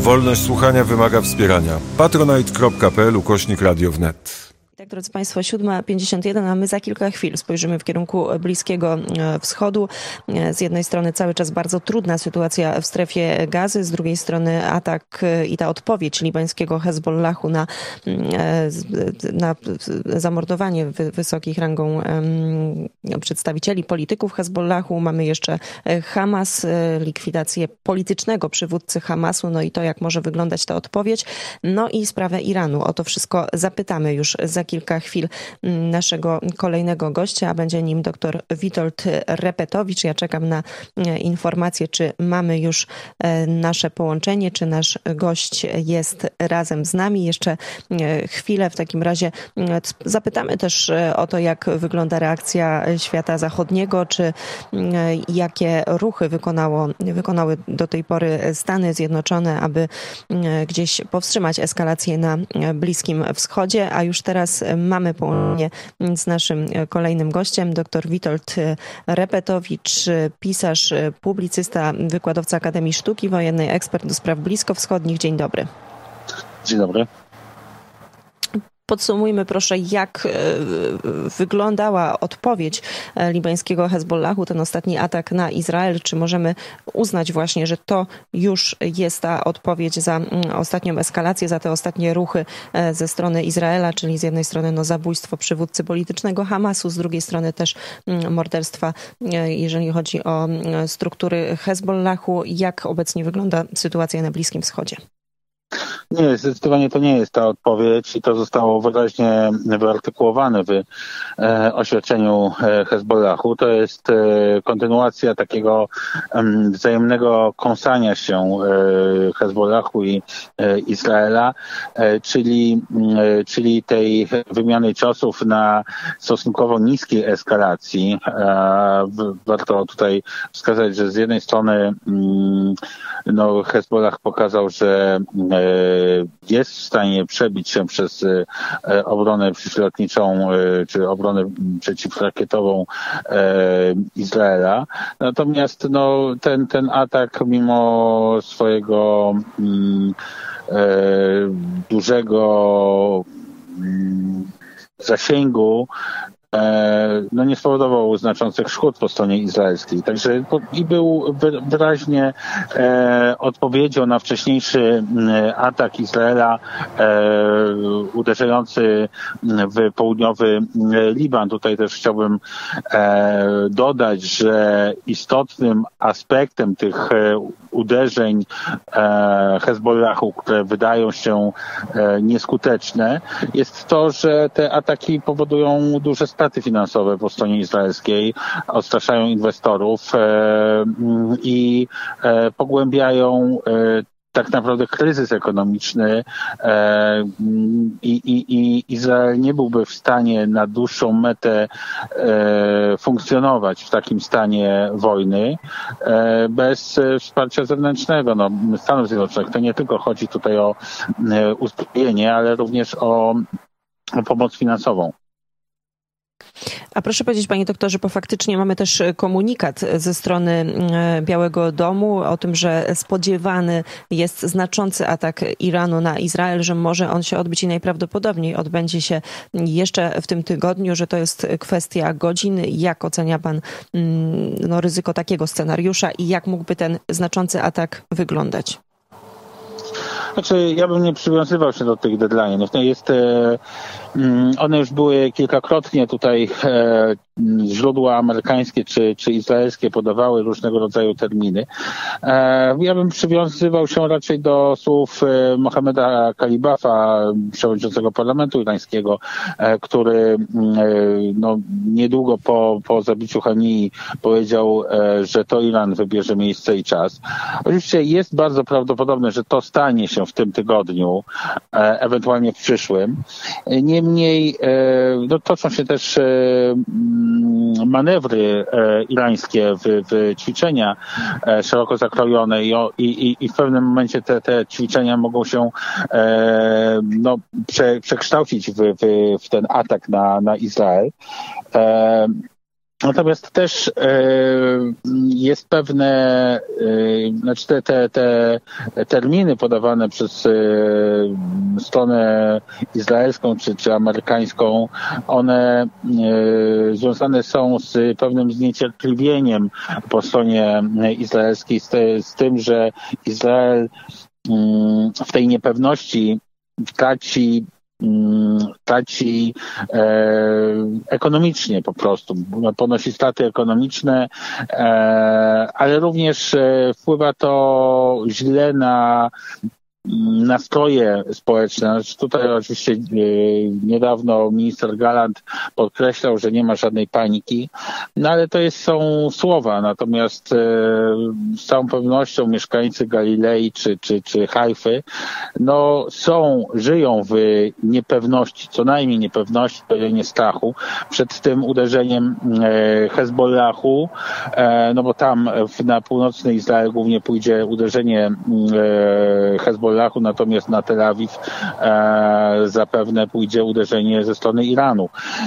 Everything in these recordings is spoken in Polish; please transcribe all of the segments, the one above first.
Wolność słuchania wymaga wspierania. patronite.pl/Radio wnet. Tak, drodzy Państwo, 7:51, a my za kilka chwil spojrzymy w kierunku Bliskiego Wschodu. Z jednej strony cały czas bardzo trudna sytuacja w strefie Gazy, z drugiej strony atak i ta odpowiedź libańskiego Hezbollahu na zamordowanie wysokich rangą przedstawicieli, polityków Hezbollahu. Mamy jeszcze Hamas, likwidację politycznego przywódcy Hamasu, no i to, jak może wyglądać ta odpowiedź. No i sprawę Iranu. O to wszystko zapytamy już za kilka chwil naszego kolejnego gościa, a będzie nim dr Witold Repetowicz. Ja czekam na informację, czy mamy już nasze połączenie, czy nasz gość jest razem z nami. Jeszcze chwilę w takim razie zapytamy też o to, jak wygląda reakcja świata zachodniego, czy jakie ruchy wykonały do tej pory Stany Zjednoczone, aby gdzieś powstrzymać eskalację na Bliskim Wschodzie, a już teraz mamy połączenie z naszym kolejnym gościem, dr Witold Repetowicz, pisarz, publicysta, wykładowca Akademii Sztuki Wojennej, ekspert do spraw bliskowschodnich. Dzień dobry. Dzień dobry. Podsumujmy proszę, jak wyglądała odpowiedź libańskiego Hezbollahu, ten ostatni atak na Izrael. Czy możemy uznać właśnie, że to już jest ta odpowiedź za ostatnią eskalację, za te ostatnie ruchy ze strony Izraela, czyli z jednej strony zabójstwo przywódcy politycznego Hamasu, z drugiej strony też morderstwa, jeżeli chodzi o struktury Hezbollahu. Jak obecnie wygląda sytuacja na Bliskim Wschodzie? Nie, zdecydowanie to nie jest ta odpowiedź i to zostało wyraźnie wyartykułowane w oświadczeniu Hezbollahu. To jest kontynuacja takiego wzajemnego kąsania się Hezbollahu i Izraela, czyli tej wymiany ciosów na stosunkowo niskiej eskalacji. Warto tutaj wskazać, że z jednej strony Hezbollah pokazał, że jest w stanie przebić się przez obronę przeciwlotniczą czy obronę przeciwrakietową Izraela. Natomiast ten atak mimo swojego dużego zasięgu nie spowodował znaczących szkód po stronie izraelskiej. Także i był wyraźnie odpowiedzią na wcześniejszy atak Izraela uderzający w południowy Liban. Tutaj też chciałbym dodać, że istotnym aspektem tych uderzeń Hezbollahu, które wydają się nieskuteczne, jest to, że te ataki powodują duże straty finansowe po stronie izraelskiej, odstraszają inwestorów i pogłębiają tak naprawdę kryzys ekonomiczny i Izrael nie byłby w stanie na dłuższą metę funkcjonować w takim stanie wojny bez wsparcia zewnętrznego, Stanów Zjednoczonych. To nie tylko chodzi tutaj o uzbrojenie, ale również o pomoc finansową. A proszę powiedzieć, panie doktorze, bo faktycznie mamy też komunikat ze strony Białego Domu o tym, że spodziewany jest znaczący atak Iranu na Izrael, że może on się odbyć i najprawdopodobniej odbędzie się jeszcze w tym tygodniu, że to jest kwestia godzin. Jak ocenia pan ryzyko takiego scenariusza i jak mógłby ten znaczący atak wyglądać? Ja bym nie przywiązywał się do tych deadline'ów. One już były kilkakrotnie tutaj źródła amerykańskie czy izraelskie podawały różnego rodzaju terminy. Ja bym przywiązywał się raczej do słów Mohameda Kalibafa, przewodniczącego parlamentu irańskiego, który niedługo po zabiciu Hanii powiedział, że to Iran wybierze miejsce i czas. Oczywiście jest bardzo prawdopodobne, że to stanie się w tym tygodniu, ewentualnie w przyszłym. Niemniej toczą się też manewry irańskie w ćwiczenia szeroko zakrojone i w pewnym momencie te ćwiczenia mogą się przekształcić w ten atak na Izrael. Natomiast też jest pewne, znaczy te terminy podawane przez stronę izraelską czy amerykańską, one związane są z pewnym zniecierpliwieniem po stronie izraelskiej, z tym, że Izrael w tej niepewności traci ekonomicznie po prostu. Ponosi straty ekonomiczne, ale również wpływa to źle na nastroje społeczne. Znaczy tutaj oczywiście niedawno minister Gallant podkreślał, że nie ma żadnej paniki, no ale to są słowa, natomiast z całą pewnością mieszkańcy Galilei czy Hajfy żyją w niepewności, co najmniej niepewności, pewnie strachu przed tym uderzeniem Hezbollahu, no bo tam na północny Izrael głównie pójdzie uderzenie Hezbollahu, natomiast na Tel Awiw zapewne pójdzie uderzenie ze strony Iranu.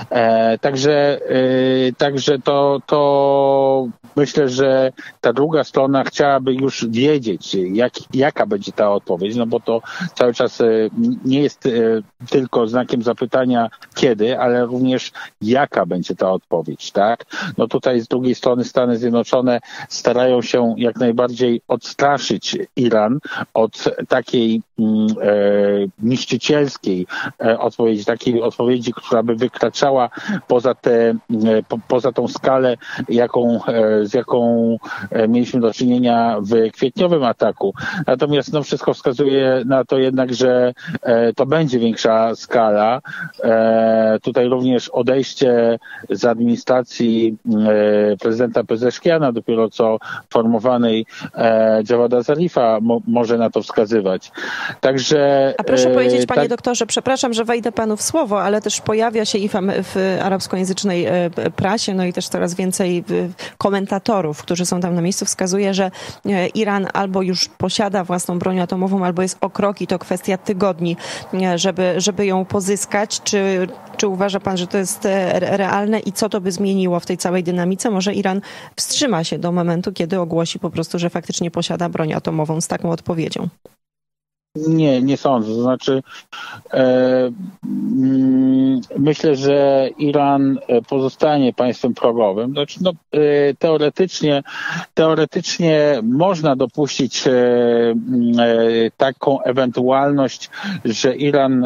Także to myślę, że ta druga strona chciałaby już wiedzieć, jaka będzie ta odpowiedź, no bo to cały czas nie jest tylko znakiem zapytania kiedy, ale również jaka będzie ta odpowiedź, tak? No tutaj z drugiej strony Stany Zjednoczone starają się jak najbardziej odstraszyć Iran od takiej niszczycielskiej odpowiedzi, takiej odpowiedzi, która by wykraczała poza tą skalę, z jaką mieliśmy do czynienia w kwietniowym ataku. Natomiast wszystko wskazuje na to jednak, że to będzie większa skala. Tutaj również odejście z administracji prezydenta Pezeszkiana, dopiero co formowanej Jawada Zarifa może na to wskazywać. Także... A proszę powiedzieć, panie doktorze, przepraszam, że wejdę panu w słowo, ale też pojawia się w arabskojęzycznej prasie, no i też coraz więcej komentatorów, którzy są tam na miejscu, wskazuje, że Iran albo już posiada własną broń atomową, albo jest o krok i to kwestia tygodni, żeby ją pozyskać. Czy uważa pan, że to jest realne i co to by zmieniło w tej całej dynamice? Może Iran wstrzyma się do momentu, kiedy ogłosi po prostu, że faktycznie posiada broń atomową z taką odpowiedzią? Nie sądzę. To znaczy myślę, że Iran pozostanie państwem progowym. Znaczy, teoretycznie można dopuścić taką ewentualność, że Iran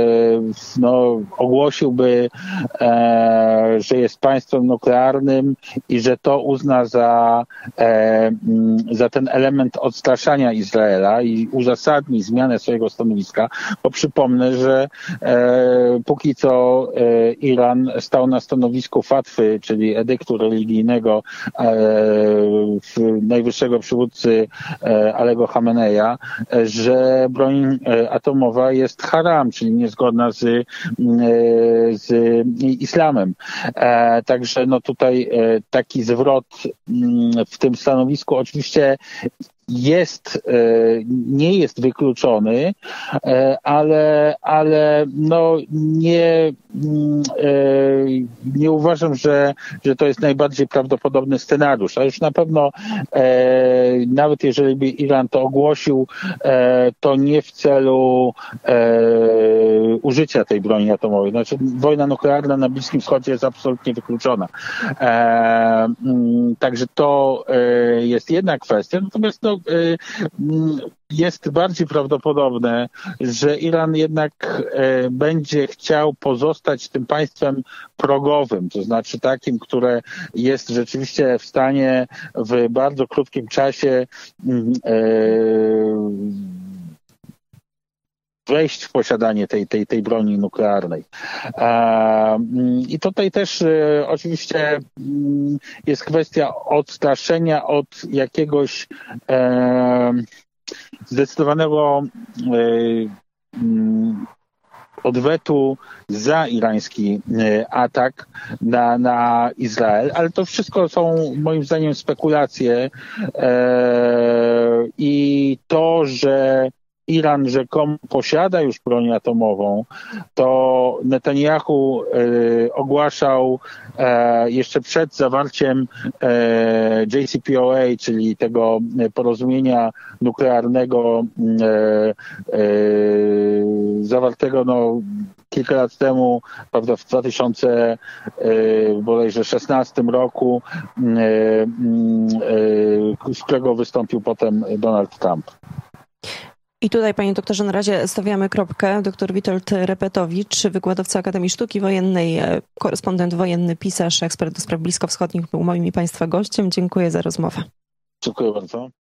ogłosiłby, że jest państwem nuklearnym i że to uzna za ten element odstraszania Izraela i uzasadni zmianę swojego stanowiska, bo przypomnę, że póki co Iran stał na stanowisku fatwy, czyli edyktu religijnego najwyższego przywódcy Alego Khameneja, że broń atomowa jest haram, czyli niezgodna z islamem. Także tutaj taki zwrot w tym stanowisku oczywiście nie jest wykluczony, ale nie uważam, że to jest najbardziej prawdopodobny scenariusz. A już na pewno nawet jeżeli by Iran to ogłosił, to nie w celu użycia tej broni atomowej. Znaczy wojna nuklearna na Bliskim Wschodzie jest absolutnie wykluczona. Także to jest jedna kwestia. Natomiast jest bardziej prawdopodobne, że Iran jednak będzie chciał pozostać tym państwem progowym, to znaczy takim, które jest rzeczywiście w stanie w bardzo krótkim czasie wejść w posiadanie tej broni nuklearnej. I tutaj też oczywiście jest kwestia odstraszenia od jakiegoś zdecydowanego odwetu za irański atak na Izrael, ale to wszystko są moim zdaniem spekulacje i to, że Iran rzekomo posiada już broń atomową, to Netanyahu ogłaszał jeszcze przed zawarciem JCPOA, czyli tego porozumienia nuklearnego zawartego kilka lat temu, prawda, w 2016 roku, z którego wystąpił potem Donald Trump. I tutaj, panie doktorze, na razie stawiamy kropkę. Doktor Witold Repetowicz, wykładowca Akademii Sztuki Wojennej, korespondent wojenny, pisarz, ekspert do spraw bliskowschodnich, był moim i państwa gościem. Dziękuję za rozmowę. Dziękuję bardzo.